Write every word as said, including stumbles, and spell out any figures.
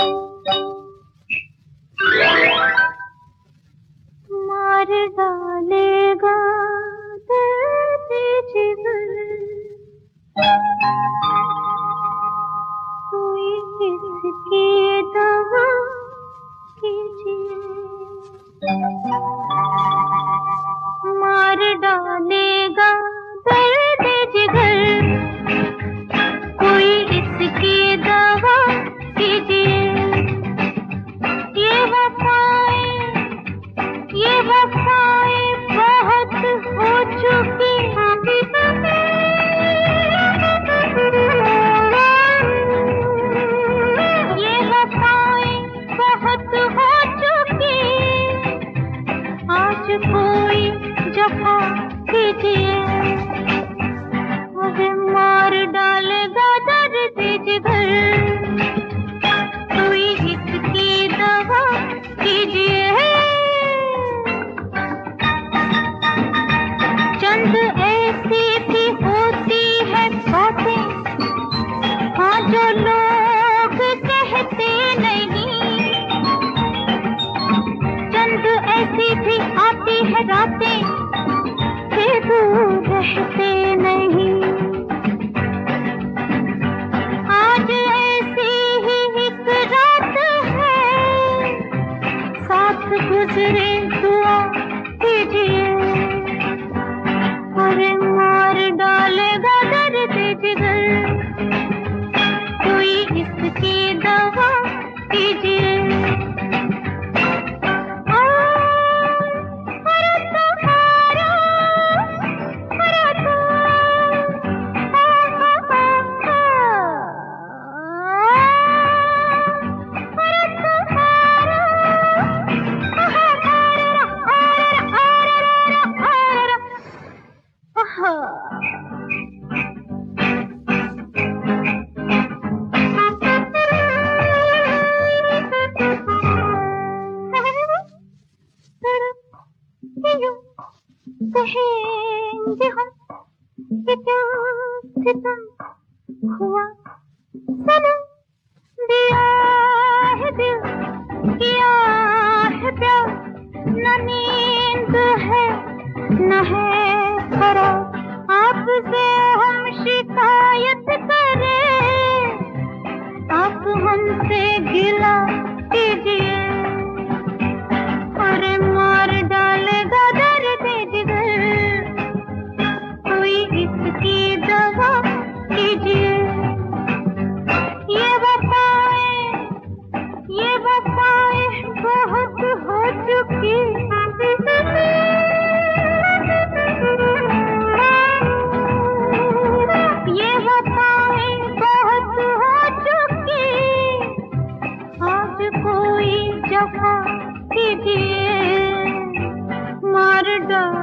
मार डालेगा दर्द जिगर, कोई इसकी दवा कीजिए। मार डालेगा दर्द जिगर, कोई इसकी दवा कीजिए। ये वफाएं ये वफाएं बहुत हो चुकी, ये वफाएं बहुत हो चुकी, आज कोई जफा कीजिए। मुझे मार डालेगा दर्द जिगर, कोई इसकी दवा कीजिए। चंद ऐसी भी होती है बातें, हाँ जो लोग कहते नहीं। चंद ऐसी भी आती है रातें के दूर रहते नहीं। आज ऐसी ही एक रात है, साथ गुजरे दुआ कीजिए। अरे मार डालेगा दर्द जिगर, कोई इसकी दवा कीजिए। कहेंगे हम कि क्या सितम हुआ, सनम दिया है दिल, किया है प्यार, न नींद है न है फरार। आपसे हम शिकायत करें, आप हमसे गिला कीजिए। अरे मार डालेगा दर्द जिगर, कोई इसकी दवा कीजिए। ये वफाएं ये वफाएं बहुत हो चुकी, ये वफाएं बहुत हो चुकी, आज कोई जफा कीजिए। मार डाल